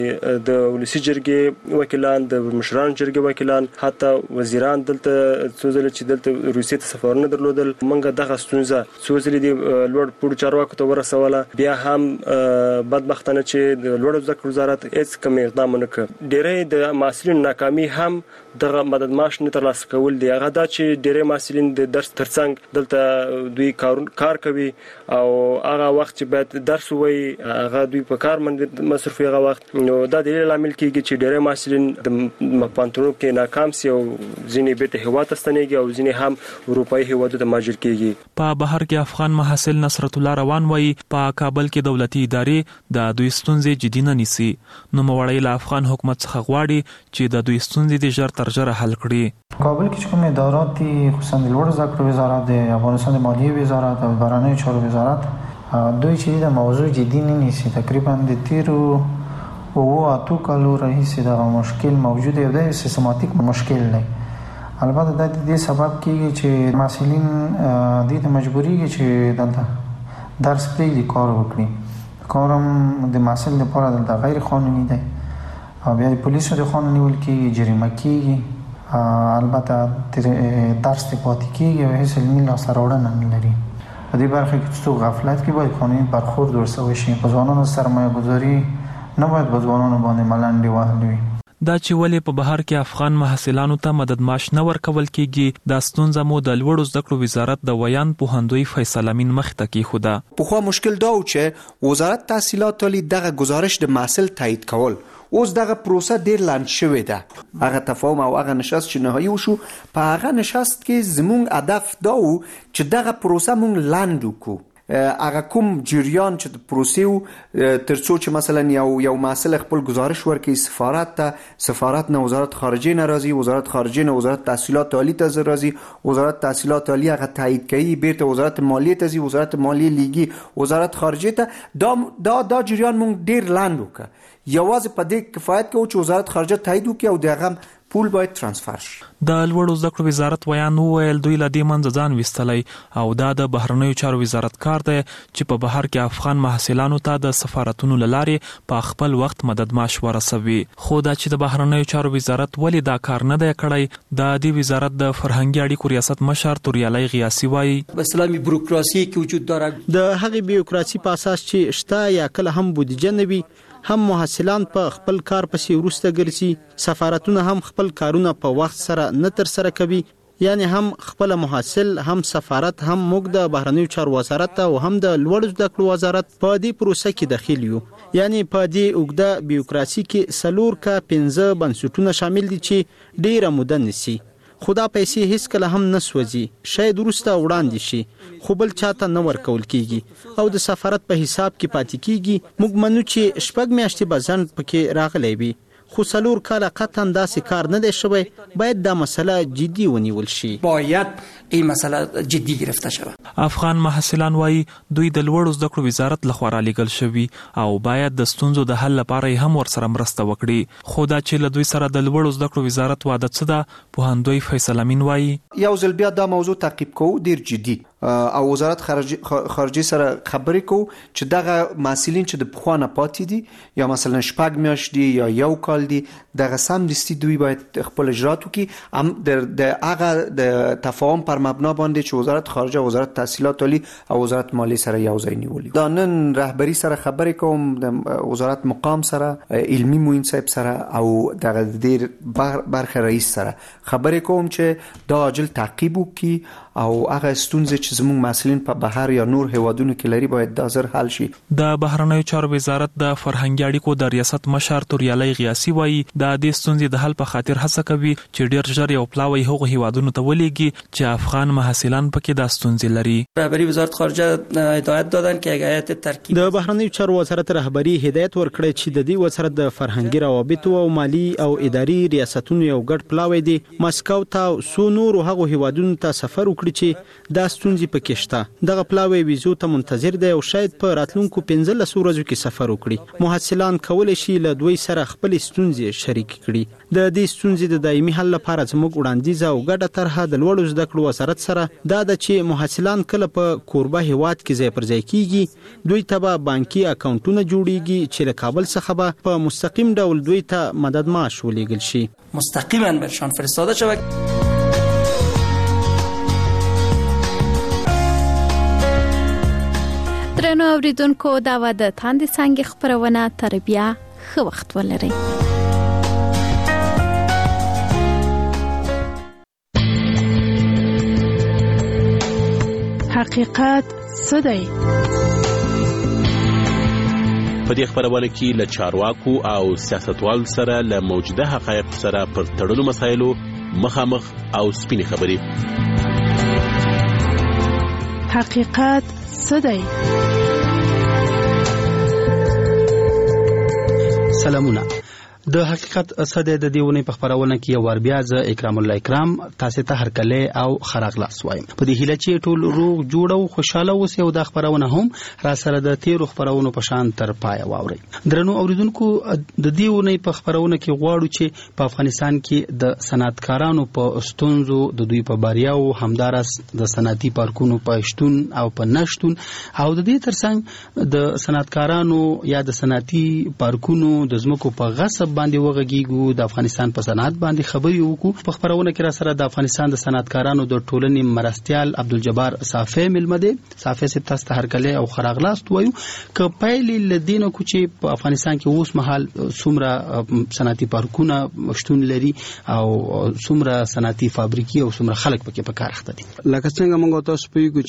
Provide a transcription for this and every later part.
د ولسی جرګې وکیلان، د مشران جرګې وکیلان، حتی وزیران دلته څوزل چې دلته روسیې ته سفرونه درلودل. موږ دغه ستونزه څوزل دي لوړ پوړ چارواکو ته ورسوله. بیا هم بدبختانه چې د لوړ زده کړو وزارت هیڅ کوم اقدام نه کړ. ډېری د محصلینو ناکامي هم دغه مدد معاش نه ترلاسه کول دی. هغه دا چې ډېری محصلین د درس ترڅنګ دلته دوی کار کوي او هغه وخت چې باید درس وایي هغه دوی په کار باندې مصرف هغه وخت. نو دا د لامل کېږي چې ډېری محصلین د پانتونو کې ناکام سي او ځینې بیرته هیواد ته ستنېږي او ځینې هم اروپایي هیوادونو ته مهاجر کېږي. په بهر کې افغان محصل نصرت الله روان وایي په کابل کې دولتي ادارې د دوی ستونزې جدي نه نیسي. نو موړی له افغان حکومت څخه غواړي چې د دوی ستونزې د ژر تر ژره حل کړي. کابل کې کوم ادارات دي، خصوصا د لوړ زده کړو وزارت، د افغانستان د مالیې وزارت او بهرنیو چارو وزارت، دوی چې د موضوع جدي نه نیسي. تقریبا د تیرو 8 کالو راهیسې دا مشکل موجود دی، د سیستماتیک مشکل دی. البته د دې سبب کېږي چې محصلین د مجبوري چې دلته درس پرېږدي کار وکړي. کارم د محصل لپاره دلته غیر قانوني دی او بیا د پولیسو د قانوني ول کېږي، جریمه کېږي، البته درس ته پاتې کېږي او هیڅ علمي لاسته راوړنه نه لري. په دې برخه کې څو غفلت کې باید قانوني برخورد ورسره وشي. په ځوانانو سرمایه گذاري نه باید په ځوانانو باندې ملنډې وهل وي. دا چې ولې په بهر کې افغان محصلانو ته مدد معاش نه ورکول کېږي، دا ستونزه مو د لوړو زده کړو وزارت د ویان پوهندوی فیصل امین مخ ته کېښوده. پخوا مشکل دا و چې وزارت تحصیلات عالی دغه گزارش د محصل تایید کول. اوس دغه پروسه ډیر لاند شوې ده. هغه تفاهم او هغه نشست چې نهایی وشو، په هغه نشست کې زموږ هدف دا و چې دغه پروسه مونږ لاند وکړو. هغه کوم جریان چې د پروسې ترڅو چې مثلا یو محصل خپل گزارش ورکړي سفارت ته، سفارت نه وزارت خارجه نه راځي، وزارت خارجه نه وزارت تحصیلات عالی ته راځي، وزارت تحصیلات عالی هغه تایید کوي، بیرته وزارت مالیه ته ځي، وزارت مالیه لیږي وزارت خارجه ته. دا جریان مونږ ډیر لاند وکړ. یوازې په دې کفایت کوي چې وزارت خارجه تایید وکړي او دغه پول باید ترانسفر شي. د لوړو زده کړو وزارت ویان وویل دوی له دې منځه ځان ویستلی او دا د بهرنیو چارو وزارت کار دی چې په بهر کې افغان محصلانو ته د سفارتونو له لارې په خپل وخت مدد معاش ورسوي. خو دا چې د بهرنیو چارو وزارت ولې دا کار نه دی کړی، د دې وزارت د فرهنګي اړیکو ریاست مشر توریالی غیاسي وایي اسلامي بروکراسي کې وجود داره. د هغې بیوکراسي په اساس چې شته یا کله هم بودیجه نه وي، هم محصلان په خپل کار پسې وروسته ګرځي، سفارتونه هم خپل کارونه په وخت سره نه تر سره کوي. یعنی هم خپل محصل، هم سفارت، هم موږ د بهرنیو چارو وزارت او هم د لوړو زده کړو وزارت په دې پروسه کې داخل یو. یعنی په دې اوږده بیوکراسي کې 4 بنسټونه شامل دي چې ډیره موده نیسي. خدا پیسې هیڅ کله هم نه سوځي، شاید وروسته وړاندې شي خو بل چاته نه ورکول کیږي او د سفارت په حساب کې پاتې کیږي. موږ منو چې 6 میاشتې به ځنډ پکې راغلی وي، خو 4 کاله قطعا داسې کار نه دی شوی. باید دا مسله جدي ونیول شي. باید این مسله جدي گرفته شود. افغان محصلان وایي دوی د لوړو زده کړو وزارت لخوا رالیږل شوي او باید د ستونزو د حل لپاره هم ورسره مرسته وکړي. خو دا چې له دوی سره د لوړو زده کړو وزارت وعده څه ده، پوهندوی فیصل امین وایي یو ځل بیا دا موضوع تعقیب کوو ډیر جدي او وزارت خارجه سره خبرې کوو چې دغه محصلین چې د پخوا نه پاتې دي یا مثلا 6 میاشتې یا 1 کال دي، دغه سمدستي دوی باید خپل اجرات وکړي د هغه د تفاهم پر مبنا باندې چې وزارت خارجه، وزارت تحصیلات عالی او وزارت مالیه سره یو ځای نیولي. دا نن رهبری سره خبرې کوم، د وزارت مقام سره، علمي معین صاحب سره او دغه ډیر برخه رئیس سره خبرې کوم چې دا عاجل تعقیب وکړي او هغه ستونزې چې زموږ محصلین په بهر یا نور هیوادونو کې لري باید دا زر حل شي. د بهرنیو چارو وزارت د فرهنګي اړیکو د ریاست مشر توریالی غیاسي وایي د دې ستونزې د حل په خاطر هڅه کوي چې ډیر ژر یو پلاوی هغو هیوادونو ته ولېږي چې افغان محصلان پکې دا ستونزې لري. رهبری وزارت خارجه هدایت دادن که هیئت ترکیب د بهرنیو چارو وزارت رهبری هدایت ورکړی چې د دې وزارت د فرهنګي روابطو او مالی او اداري ریاستونو یو ګډ پلاوی دی مسکو ته سو نور هغو هیوادونو ته سفر وکړي چې دا ستونزې ستونزې پکې شته. دغه پلاوی ویزو ته منتظر دی او شاید په راتلونکو 15 ورځو کې سفر وکړي. محصلان کولی شي له دوی سره خپل ستونزې شریک کړي. د دې ستونزې د دایمي حل لپاره زموږ وړاندیز او ګډه طرحه د لوړو زده کړو وزارت سره دا ده چې محصلان کله په کوربه هیواد کې ځای پر ځای کیږي دوی ته به بانکي اکاونټونه جوړیږي چې له کابل څخه به په مستقیم ډول دوی ته مدد معاش ولېږل شي. مستقیما برشان فرستاده شود. درنو اوریدونکو دا و د تاندې څانګې خپرونه تر بیا ښه وخت ولرئ. حقیقت څه دی؟ په دې خبرونه کې له چارواکو او سیاستوالو سره له موجوده حقایق سره پر تړلو مسایلو مخامخ او سپینې خبرې. حقیقت څه دی؟ سلامونه. د حقیقت صدې د دیونې په خبرونه کې یو ور بیا ز اکرام الله اکرام تاسو ته هرکله او خراغلاس وایم. په دې هیله چې ټول روغ جوړ او خوشاله اوسئ او د خبرونه هم را سره د تیرو خبرونو په شان تر پای واورئ. درنو اوریدونکو د دیونې په خبرونه کې غواړو چې په افغانستان کې د صنعتکارانو په ستونزو د دوی په باریاو همدارس د صنعتي پارکونو په شتون او په نشتون او د دې ترڅنګ د صنعتکارانو یا د صنعتي پارکونو د زمکو په غصب باندې وغږیږو د افغانستان په صنعت باندې خبرې وکړو. په خبرونه کې را سره د افغانستان د صنعتکارانو د ټولنې مرستيال عبدالجبار صافی ملمده صافی سپ تاسو ته هرکله او خراغلاست وایو ک پایلې لدینو کو چې په افغانستان کې اوس مهال څومره صنعتي پارکونه شتون لري او څومره صنعتي فابریکې او څومره خلک پکې په کار اخته دي. لکه څنګه موږ تاسو پوهیږو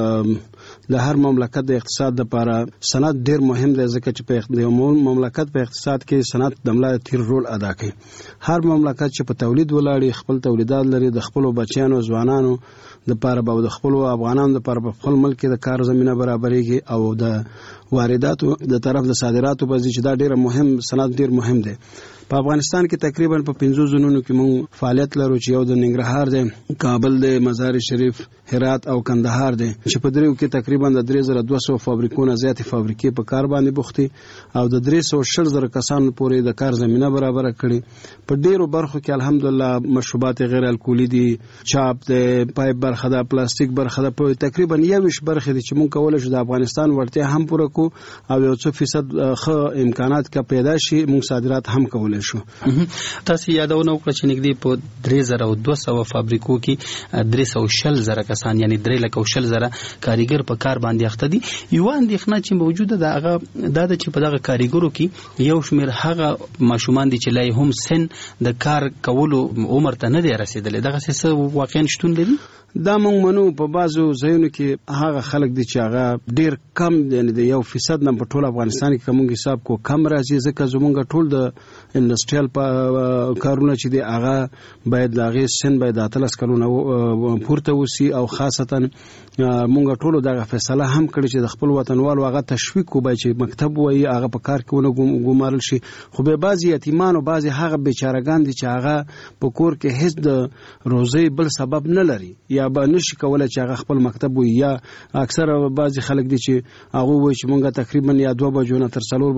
چې د هر مملکت د اقتصاد لپاره صنعت ډیر مهم دی ځکه چې په مملکت په اقتصاد کې صنعت د تیر رول ادا کوي. هر مملکت چې په تولید ولاړی خپل تولیدات لري د خپل بچیانو ځوانانو د لپاره به د خپل افغانانو لپاره په خپل ملک د کار زمينه برابرېږي او د وارداتو د طرف د صادراتو په ځای چې دا ډیره مهم صنعت ډیر مهم دی. په افغانستان کې تقریبا په 15 زونونو کې موږ فعالیت لرو چې یو د ننګرهار دی، کابل دی، مزار شریف، هرات او کندهار دی چې په دریو کې تقریبا د 3200 فابریکونه زیاتې فابریکې په کار باندې بوختي او د 360,000 کسانو پورې د کار زمينه برابر کړي. په ډیرو برخو کې الحمدلله مشروبات غیر الکولي دي، چاپ دی، پایپ برخه ده، پلاستیک برخه ده، په تقریبا 21 برخه دي چې موږ کولای شو د افغانستان ورته هم پوره کو او یو څه فیصد ښه امکانات کا پیدا شي موږ صادرات هم کولای شو. تاسو یادونه وکړه چې نږدې په 3200 فابریکو کې 360,000 کسان یعنی 3,000 کاریګر په کار باندې اخته دي. یو اندېښنه چې موجوده ده هغه د چې په دغه کاریګرو کې یو شمیر هغه ماشومان دي چې لای هم سن د کار کولو عمر ته نه دی رسیدلی. دغه څه واقعا شتون لري؟ دا موږ منو په بازو ځایونو کې هغه خلک دي چې هغه ډیر کم یعنی د 1% نه په ټول افغانستان کې کوم حساب کو کم راځي ځکه زمونږ ټول د انډستریال کارونه چې دی هغه باید لاغې سن باید 13 کلونه پورته وسی او خاصتا مونږ ټول دغه فیصله هم کړی چې د خپل وطنوالو هغه تشویق کوي چې مکتب وایي هغه په کار کې ونه ګمارل شي. خو به بعضی یتیمان او بعضی هغه بیچارهګان دي چې هغه په کور کې هیڅ د روزي بل سبب نه لري یا به نشي کولای چې هغه خپل مکتب وي یا اکثر بعضی خلک دي چې هغه وایي چې مونږ تقریبا یا 2 بجو نه تر 4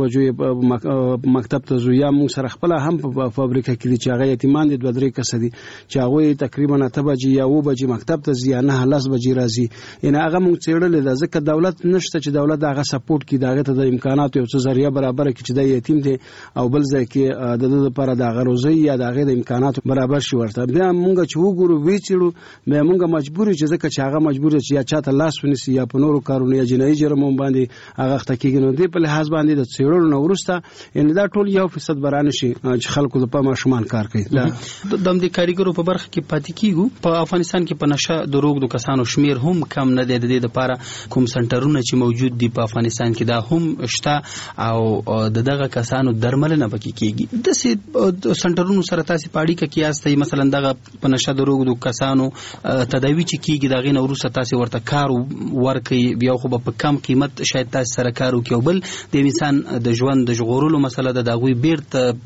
بجو مکتب ته ځو یا مونږ سره خپل هم په فابریکه کې دي چې هغه یتیمان دي 2-3 کس دي چې هغه تقریبا 8 بجې یا 9 بجې مکتب ته ځي یا 9-10 بجې راځي. یعنی هغه مونږ څېړل د ځکه دولت نشته چې دولت هغه سپورټ کړي دغه ته د امکاناتو یو څه ذریعہ برابر کړي چې د یتیم دي او بل ځای کې د دې لپاره د غروزي یا د امکاناتو برابر شي ورته. بیا مونږ چې وګورو ویچړو به مونږ مجبور چې ځکه چې هغه مجبور چې یا چاته لاس ونیسي یا په نورو کارونو یا جنایي جرمونو باندې هغه تحقیق نه دی په لحاظ باندې د څېړلو نو ورسته ان دا ټول 1% برانه شي چې خلکو د پامه شومان کار کوي. د دې کاریګرو په برخه کې پاتې کیږي. په افغانستان کې په نشه د روغ د کسانو شمیر هم کم نه دی. د دې لپاره کوم سنټرونه چې موجود دي په افغانستان کې دا هم شته او دغه کسانو درملنه پکې کیږي. د سنټرونو سره تاسو پاړی کې کیاستي مثلا دغه په نشه د روغ د کسانو تداوی چې کیږي دغه نو وروسته تاسو ورته کار ورکړي بیا خو په کم قیمت شاید تاسو سره کار وکړي بل د انسان د ژوند د ژغورلو مسله د دغوی بیرته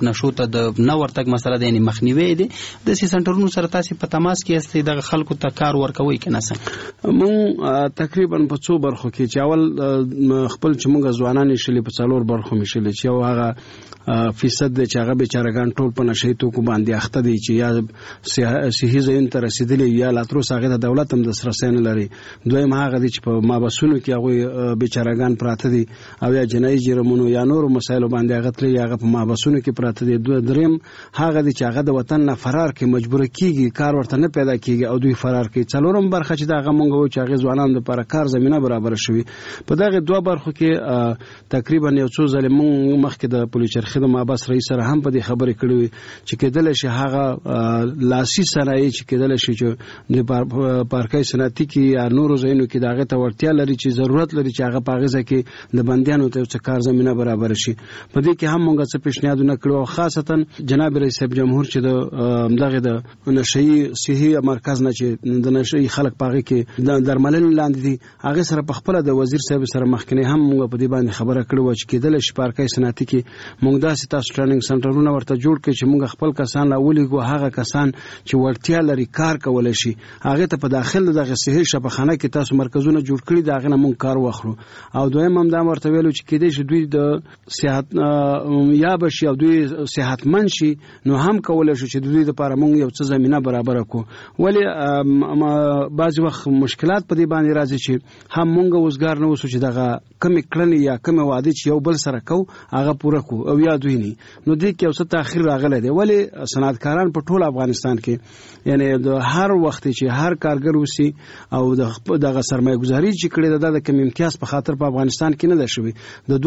نشو ته د نو ورتګ مسله د مخنیوي دي د سنټرونو سره تاسو په تماس کې استئ د خلکو ته کار ورکوي کنه څنګه مون تقریبا په څو برخو کې چې اول خپل چې موږ ځوانان شلې په څلور برخو مشلې چې هغه فیصد چې هغه بیچارهګان ټول په نشي توکو باندې اخته دي چې یا صحیح ځین تر رسیدلی یا لاتروس هغه د دولت هم د سرسین لري دویم هغه دي چې په مابسونو کې هغه بیچارهګان پراته دي او یا جنایي جرمونو یا نور مسایل باندې هغه تل هغه په مابسونو کې پراته دي دریم هغه دي چې هغه د وطن نه فرار کې مجبور کیږي کار ورته نه پیدا کیږي او دوی فرار کوي څلورم برخه چې دا هغه مونږ چې هغه ځوانانو لپاره کار زمينه برابر شوي په دغه دوه برخو کې تقریبا یو څو ځله مونږ مخکې د پولیس چرخې د مابس رئیس سره هم په دې خبرې کړې چې کېدل شي هغه لاسي صنایع چې کېدل شي چې د پارکای صنعتي کې یا نورو ځایونو کې دغه ته ورتیا لري چې ضرورت لري چې هغه پاغزه کې د بندیانو ته څه کار زمينه برابر شي په دې کې هم مونږ څه پیشنهادونه کړو خاصتا جناب رئیس جمهور چې د دغه د نشئی صحي مرکز نه چې د نشئی خلک پاغي کې د درملن لاندې دي هغه سره په خپل د وزیر صاحب سره مخکنی هم مونږ په دې باندې خبره کړو چې کېدل شي پارکای صنعتي کې مونږ داسې تاسو ټریننګ سنټرونه ورته جوړ کړي چې موږ خپل کسان راولېږو هغه کسان چې ورتیا لري کار کولای شي هغه ته په داخل دغه صحي شفاخانه کې تاسو مرکزونه جوړ کړي دا غنه موږ کار واخلو او دویم هم دا ورته ویلو چې کېدې شي دوی د صحت یا بشي او دوی صحتمن شي نو هم کولای شي چې دوی لپاره موږ یو څه زمينه برابر کړو ولی بعض وخت مشکلات په دې باندې راځي چې هم موږ وزګار نه وسو چې دغه کمی کړنی یا کمی وعده چې یو بل سره کو هغه پوره کو او یا دوی نه نو دې کې اوس تاخير راغلی دی ولی صنعتکاران په ټول افغانستان کې یعنی د هر وخت چې هر کارګر وسی او دغه سرمایه گذاري چې کړي د کم امتیاز په خاطر په افغانستان کې نه ده شوی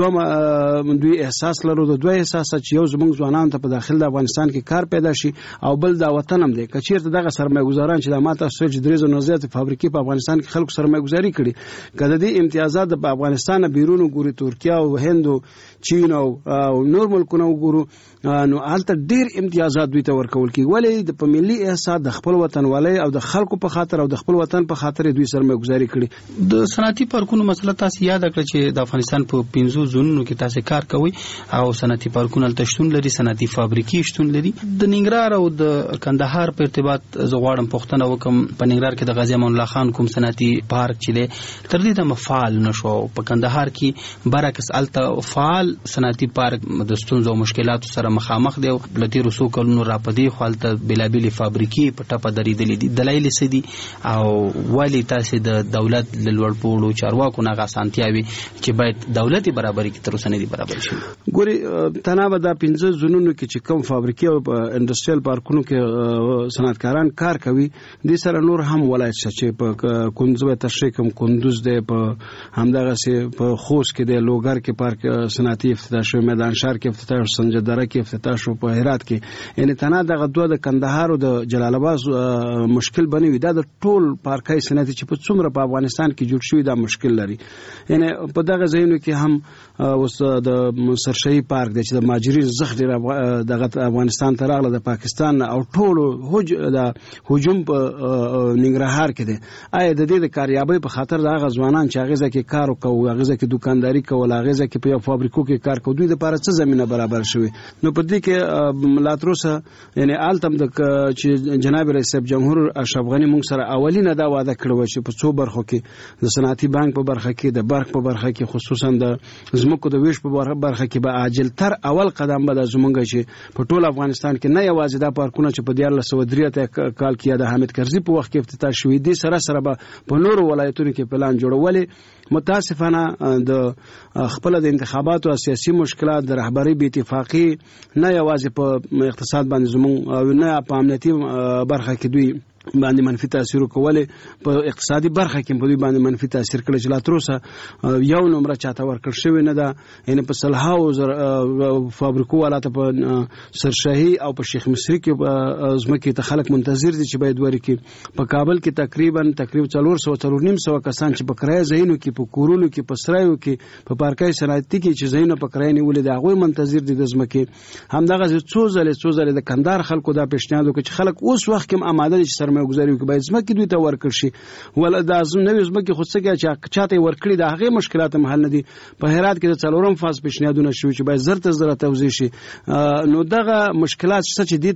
د دوی احساس لرو د دوی احساس چې یو زموږ ځوانان ته په داخل د افغانستان کې کار پیدا شي او بل دا وطن هم دی کچیرته دغه سرمایه گذاران چې د ماته سوچ درېزو نزيات فابریکې په افغانستان کې خلکو سرمایه گذاري کړي کله دې امتیازات د افغانستان بیرون ګوري ترکیه او هند او چین او نور ملکونه وګورو نو البته ډیر امتیازات دوی ته ورکول کی ولې د پملي احساس د خپل وطن والي او د خلکو په خاطر او د خپل وطن په خاطر دوی سرمایه گذاري کړي د صنعتي پارکونو مسله تاسو یاد کړئ چې د افغانستان په 15 زونونو کې تاسو کار کوي او صنعتي پارکونه تشتون لري صنعتي فابریکې شتون لري د ننګرهار او د کندهار په ارتباط زغواړم پښتنه وکم په ننګرهار کې د غازی امان الله خان کوم صنعتي پارک چې دی تر دې د مفعال نشو په کندهار کې برعکس الته فعال صنعتي پارک د ستونزو او مشکلاتو سره مخامخ دی لتی رسو کلونو را پدې خپلته بلابل فابریکې په ټاپه درېدلې دي دلایل سدي او ولی تاسو د دولت لوړ پوړو چارواکو نه غاسانتیاوي چې باید دولتي برابرۍ کې تر اوسه نه دي برابر شي ګوري تنابه د 15 زونونو کې چې کوم فابریکې او انډستریال پارکونو کې صنعتکاران کار کوي د سره نور هم ولایت چې په کندوز تشریح کوم کندوز دی په همدغه سي په خوست کې د لوګر کې پارک صنعتي افتتاح شو میدان شهر کې افتتاح شو سنجدره کې افتتاح شو په هرات کې یعنی تنه دغه دوه د کندهار او د جلال آباد مشکل بنوي دا د ټول پارکای صنعتي چې په څومره په افغانستان کې جوړ شوی دا مشکل لري یعنی په دغه ځایونو کې هم اوس د سرشهي پارک د چې د ماجري زخ دغه افغانستان ته راغله د پاکستان او ټول د هجوم په ننګرهار کې دی آیا د دې د کاریابۍ په خاطر دغه ځوانان چې هغه ځکه کار کوي هغه ځکه دکانداري کوي هغه ځکه په فابریکو کې کار کوي دوی لپاره څه زمينه برابر شوی نو په دې کې لاتروسه یعنی آلتم د چې جناب رئیس جمهور اشرف غنی موږ سره اولینه دا وعده کړو چې په څو برخو کې د صنعتي بانک په برخه کې د برق په برخه کې خصوصا د زمکو د ویش په برخه کې به عاجل تر اول قدم به د زمونږ چې په ټول افغانستان کې نه یوازې د پارکونه چې په 1903 کال کې د حامد کرزي په وخت کې افتتاح شوې دي سره سره به په نورو ولایتونو کې پلان جوړولې متاسفانه د خپل د انتخاباتو او سیاسي مشکلات د رهبری بې اتفاقی نه یوازې په اقتصاد باندې زموږ او نه په امنیتي برخه کې دوی باندې منفي تاثیر کوله په اقتصادي برخه کې په دوی باندې منفي تاثیر کړی چې لا تر اوسه یو نمبر چاته ورکړ شوی نه ده یعنی په صلحاو فابریکو ولاته په سرشهي او په شیخ مصری کې زمکه ته خلک منتظر دي چې باید ورکی په کابل کې تقریبا 400 کسان چې په کرای زینو کې په کورونو کې په سرایو کې په پارکای صنعتي کې چې زینو په کرای نیولې دا غوي منتظر دي د زمکه همدغه څو ځله د کندهار خلکو دا پیشنهاد وکړي چې خلک اوس وخت کې آماده دي چې سرمایه‌ګذاري وکړي باید ځمکې دوی ته ورکړل شي ول د نوې ځمکې خو څه چې چاته ورکړي د هغې مشکلات هم حل نه دي. په هرات کې د 4م فاز پیشنهادونه شوي چې باید زر ته زر توزیع شي. نو دغه مشکلات چې دي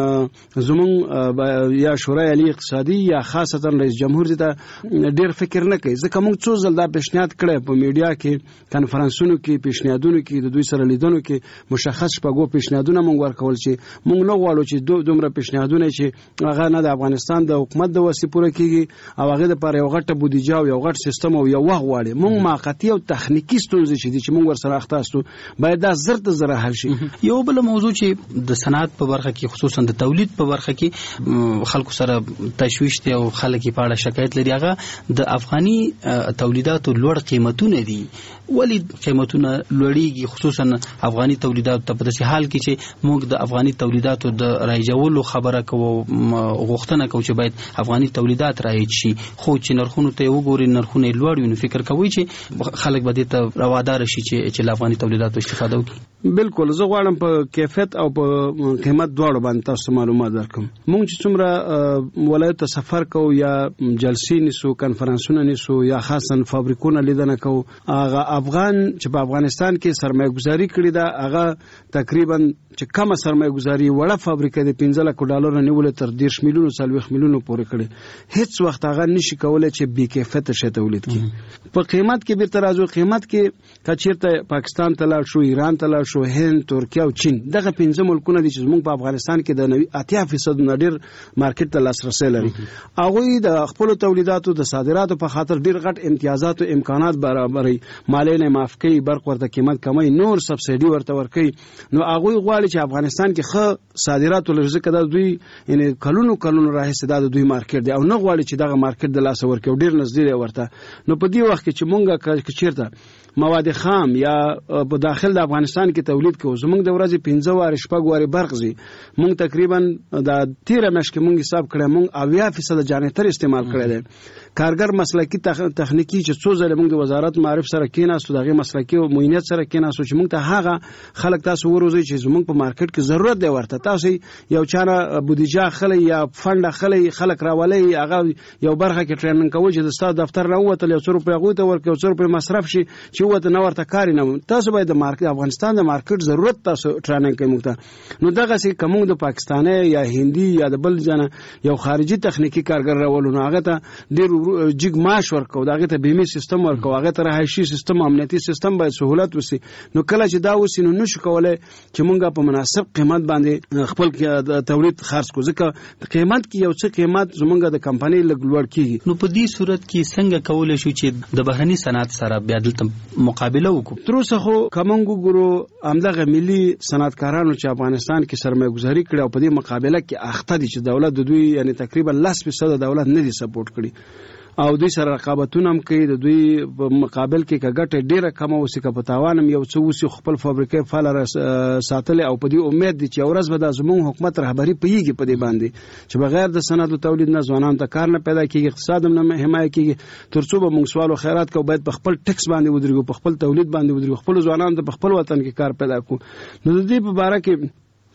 ته زمونږ یا شورای عالی اقتصادي یا خاصتا رئیس جمهور دي ته ډېر فکر نه کوي ځکه موږ څو ځل دا پیشنهاد کړی په میډیا کې کنفرانسونو کې پیشنهادونو کې د دوی سره لیدنو کې مشخص شپږو پیشنهادونه موږ ورکول چې موږ نه غواړو چې دومره پیشنهادونه چې هغه نه د افغانستان د حکومت د وسې پوره کیږي او هغه د لپاره یو غټه بودیجه او یو غټ سیستم او یو وخت غواړي. موږ موقتی او تخنیکی ستونزې چې موږ ورسره اخته استو باید دا زر ته زر حل شي. یو بل موضوع چې د صنعت په برخه کې خصوصا د تولید په برخه کې خلکو سره تشویش دی او خلک په اړه شکایت لري هغه د افغاني تولیداتو لوړ قیمتونه دي. ولی قیمتونه لوړیږي خصوصا افغاني تولیدات ته په داسې حال کې چې موږ د افغاني تولیداتو د رایجولو خبره کوو غوښتنه کوو چې باید افغاني تولیدات رایج شي خو چې نرخونو ته وګوري نرخونه لوړ وي نو فکر کوي چې خلک به دې ته روادار شي چې افغاني تولیداتو استفاده وکړي. بالکل زه غواړم په کیفیت او په قیمت دواړو باندې تاسو معلومات درکړم. موږ چې څومره ولایت ته سفر کوو یا جلسې نیسو کنفرانسونه نیسو یا خاصا فابریکونه لیدنه کوو هغه افغان چې په افغانستان کې سرمایه گذاري کړې ده هغه تقریبا چې کمه سرمایه گذاري وړه فابریکه د 15 لک ډالر نیول تر 10 میلیون 40 میلیون پورې کړي هیڅ وخت هغه نشي کولای چې بي کیفیت شي تولید کړي. په قیمت کې به ترازو قیمت کې کچیرته پاکستان ته لاړ شو ایران ته لاړ شو هند ترکیه او چین دغه 15 ملکونه دي چې موږ په افغانستان کې د 80% نډیر مارکیټ ته لاسرسي لري. هغه د خپل تولیداتو د صادراتو په خاطر ډیر غټ امتیازات او امکانات برابرې مالیه معاف کوي برق ورته قیمت کمای نور سبسایډي ورته ورکوي. نو هغه غواړي چې افغانستان کې ښه صادرات ولري ځکه دا دوی یعنی کلونو راهیسې دا دوی مارکیټ دی او نه غواړي چې دغه مارکیټ د لاس ورکوي ډیر نږدې ورته. نو په دې وخت کې چې مونږه چیرته مواد خام یا په داخل د افغانستان کې تولید کوو زمونږ د ورځې 15 واره شپږ واره برق زی مونږ تقریبا د 13 میاشتې کې مونږ حساب کړی مونږ 80% جنریټر استعمال کړی دی. کارګر مسلکی تخنیکی چې څو ځله موږ د وزارت معرف سره کېناستو دغه مسلکی او معاینت سره کېناستو چې موږ ته هغه خلک تاسو وروزي چې زموږ په مارکیټ کې ضرورت دی ورته تاسو یو چانه بودیجه خلې یا فند خلې خلک راولي هغه یو برخه کې ټریننګ کوي چې د ستاسو دفتر نه وته یو څو روپیا غوته ورکو څو روپیا مصرف شي چې وته نه ورته کاری نه تاسو باید د مارکیټ افغانستان د مارکیټ ضرورت تاسو ټریننګ کوي موږ ته. نو دغه سي کوم د پاکستاني یا هندي یا د بل ځنه یو خارجي تخنیکی کارګر راولونه هغه ته ډیر جګ معاش ورکو دغه ته بیمه سیستم ورکو هغه ته رهایشي سیستم امنیتي سیستم باید سہولت وسی. نو کله چې دا وسی نو نشو کولای چې مونږه په مناسب قیمت باندې خپل تولید خرڅ کو ځکه قیمت کې یو څه قیمت زمونږه د کمپنۍ لوړ کیږي. نو په دې صورت کې څنګه کولای شو چې د بهرني صنعت سره بیا دلته مقابله وکړو؟ تر اوسه خو کومنګ ګورو امدغه ملي صنعتکارانو چې افغانستان کې سرمایه گذاري کړي او په دې مقابله کې اخته دي چې دولت د دوی یعنی تقریبا 10% دولت نه دي سپورټ کړي او دوی سره رقابتونه هم کوي د دوی په مقابل کې کګټه ډیره کم او سکه په تاوانم یو څو وسی خپل فابریکې فعال ساتل او په دې امید دي چې اورز به د زموږ حکومت رهبری پیږي په دې باندې چې بغیر د صنعت او تولید نه ځوانان ته کار نه پیدا کیږي اقتصاد هم نه حمایت کیږي ترڅو به موږ سوال او خیرات کو باید په خپل ټیکس باندې ودرېږو په خپل تولید باندې ودرېږو خپل ځوانان ته په خپل وطن کې کار پیدا کو. نو د دې په اړه کې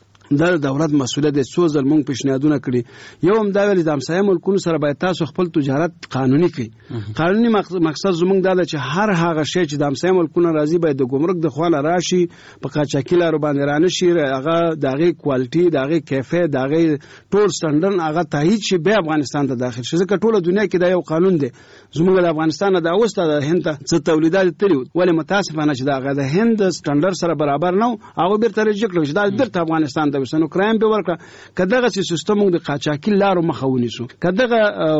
د دولت مسؤلیت د څو ځل مونږ پیشنهادونه کړي یو هم دا ویل د همسایه ملکونو سره باید تاسو خپل تجارت قانوني کړئ. قانوني مقصد زمونږ دا ده چې هر هغه شی چې د همسایه ملکونو راځي باید د ګمرک د خوانه راشي په قاچاقي لارو باندې رانشي هغه دغه کوالټي دغه کیفیت دغه ټول سټانډرډ هغه تایید شي به افغانستان ته داخل شي ځکه ټوله دنیا کې دا یو قانون دی. زمونږ د افغانستان د اوسته د هند څخه تولیدات تللی ولې متاسفانه چې دا د هند سټانډرډ سره برابر نه هغه بیرته ریجکټ کړل چې دا بیرته افغانستان ته وسنو کرایم به ورکړه کداغه سیستم د قاچاقي لارو مخاوني سو کداغه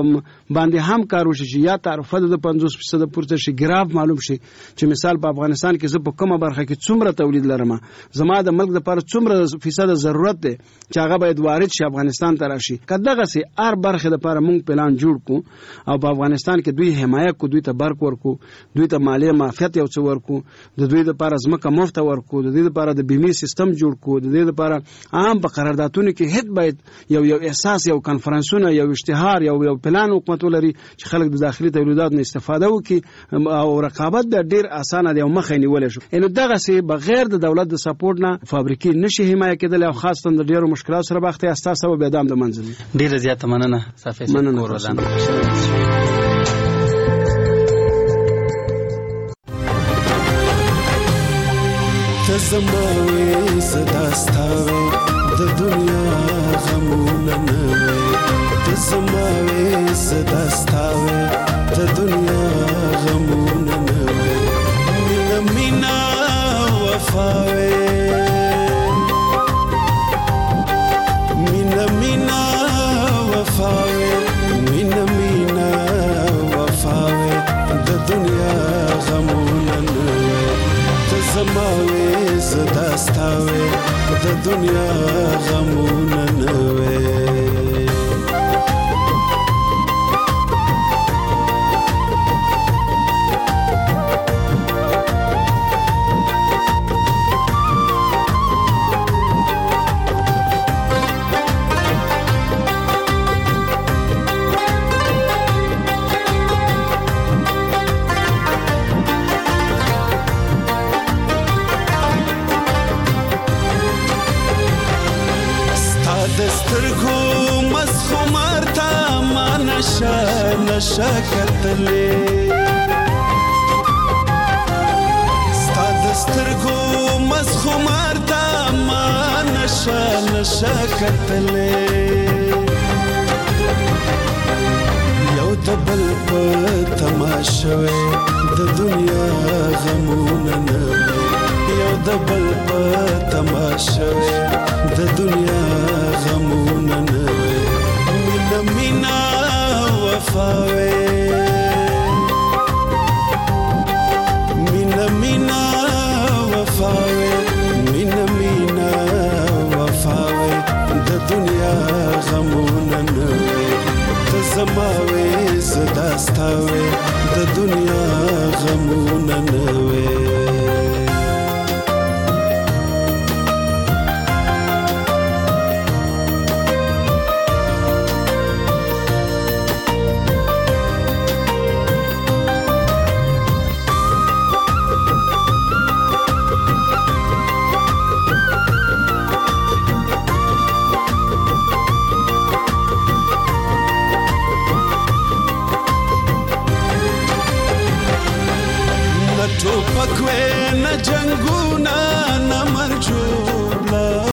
باندې هم کار وشي چې یا تعرفه د 50% پورته شي ګراف معلوم شي چې مثال په افغانستان کې زه په کومه برخه کې څومره تولید لرم زما د ملک لپاره څومره فیصد ضرورت دی چې هغه باید وارد شي افغانستان ته راشي کداغه سي هر برخه لپاره مونږ پلان جوړ کو او په افغانستان کې دوی حمایت کو دوی ته برق ورکو دوی ته مالیه معافیت یو څه ورکو د دوی لپاره ځمکه مفت ورکو د دوی لپاره د بیمه سیستم جوړ کو د دوی لپاره عام په قراردادونو کې هیڅ باید یو احساس یو کانفرنسونه یو اشتهار یو پلان حکومت ولري چې خلک د داخلي تولیداتو استفاده وکړي او رقابت د ډیر اسانه دی او مخه نیول شي. نو دغه سي بغیر د دولت د سپورټ نه فابریکې نشي حمایت کېدل او خاصه د ډیرو مشکلاتو سره بخته اساس سبب اعدام د منځلي. ډیره زیاته مننه صافي کورولان. تزموي صداستاوي د دنیا غمونه نوي تزموي صداستاوي د دنیا غمونه نوي مینا وفاوي مینا وفاوي مینا وفاوي د دنیا غمونه نوي تزموي صداستاوي د دنیا غمونه نوي. نشا کتلې ستا د سترګو مسخمار ته ما نشا کتلې یو د بل په تماشوي د دنیا غمونه نوي یو د بل په تماشوي د دنیا غمونه نوي مینا وفاوي مینا وفاوي مینا وفاوي د دنیا غمونه نوي تزموي صداستاوي د دنیا غمونه نوي. ټوپک وې نه جنگونه